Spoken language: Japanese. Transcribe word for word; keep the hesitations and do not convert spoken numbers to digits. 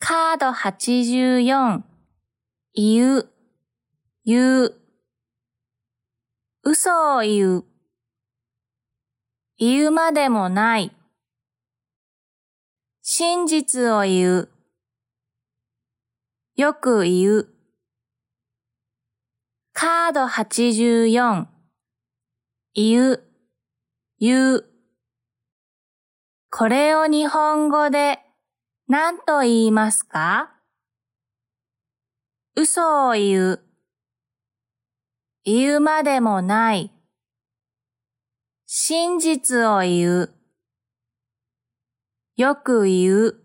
カードはちじゅうよん、言う、言う。嘘を言う。言うまでもない。真実を言う。よく言う。カードはちじゅうよん、言う、言う。これを日本語で何と言いますか？嘘を言う。言うまでもない。真実を言う。よく言う。